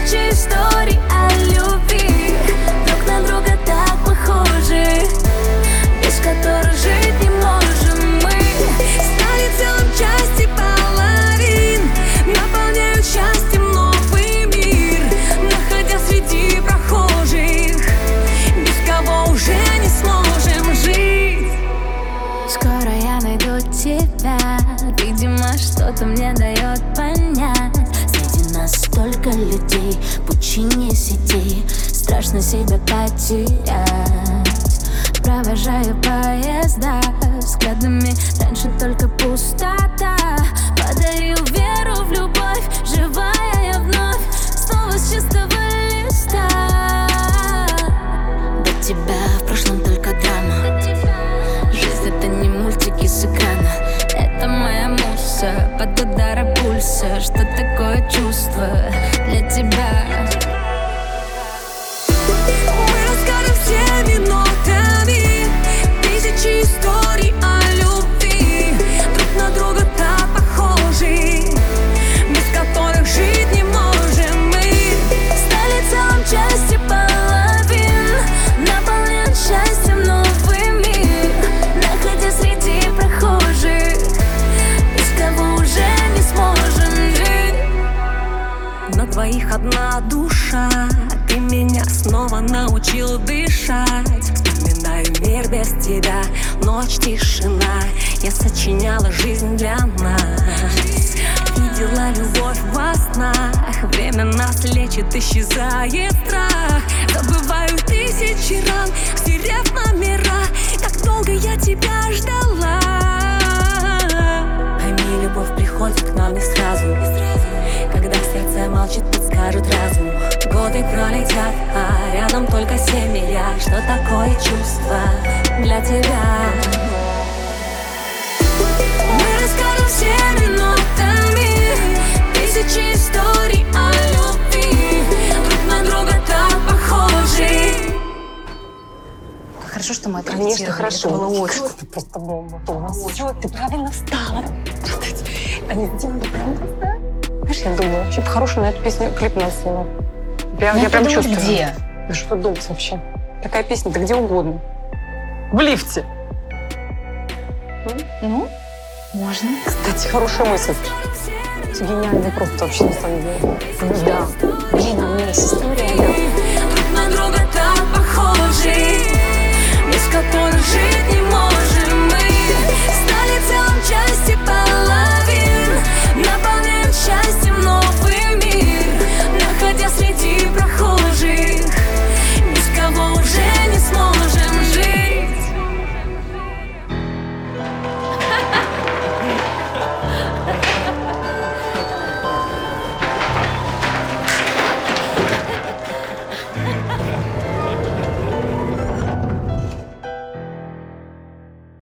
Тысячи историй о любви, друг на друга так похожи, без которых жить не можем мы. Стали целым части половин, наполняют счастьем новый мир, находя среди прохожих, без кого уже не сможем жить. Скоро я найду тебя, видимо, что-то мне дает понять. Среди нас столько людей, в пучине сетей, страшно себя потерять. Провожаю поезда взглядами, раньше только пустота. Подарил веру в любовь, живая я вновь, снова с чистого листа. До тебя в прошлом только драма. Жизнь — это не мультики с экрана, это моя муса под ударом пульса. Что такое чувство для тебя? Мы расскажем всеми нотами тысячи историй о любви, друг на друга так похожи, без которых жить не можем мы. Стали целым части половин, наполняют счастьем новый мир, находя среди прохожих, без кого уже не сможем жить. На двоих одна душа, ты меня снова научил дышать. Вспоминаю мир без тебя, ночь, тишина. Я сочиняла жизнь для нас, видела любовь во снах. Время нас лечит, исчезает страх. Забываю тысячи ран, стерев номера. Как долго я тебя ждала. Пойми, любовь приходит к нам не сразу, когда сердце молчит, подскажет разум. Годы пролетят, а рядом только семья. Что такое чувство для тебя? Мы расскажем всеми нотами тысячи историй о любви, друг на друга так похожи. Хорошо, что мы это Конечно, хорошо. Это было очень. Ты просто бомба. Все, ты правильно встала. Они сделали правильно встала. Знаешь, я думаю, вообще по-хорошему на эту песню клип надо снимать. Я прям чувствую. Где? Да что думать вообще? Такая песня-то где угодно. В лифте. Ну, можно. Кстати, хорошая мысль. Гениальный просто вообще на самом деле. Да. Блин, а у меня есть история. Друг на друга так похожи, без которых жить не